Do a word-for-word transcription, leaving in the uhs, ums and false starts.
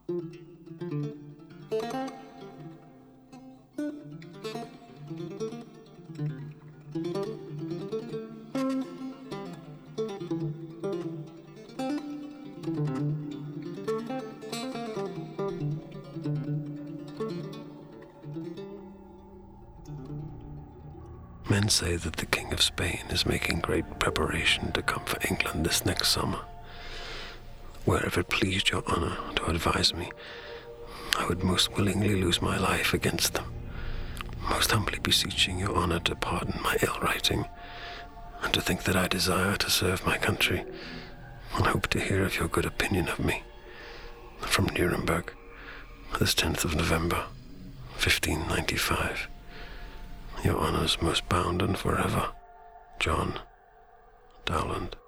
Men say that the King of Spain is making great preparation to come for England this next summer. Where if it pleased your honor to advise me, I would most willingly lose my life against them, most humbly beseeching your honor to pardon my ill writing, and to think that I desire to serve my country, and hope to hear of your good opinion of me. From Nuremberg, this tenth of November, fifteen ninety-five. Your honor's most bound and forever, John Dowland.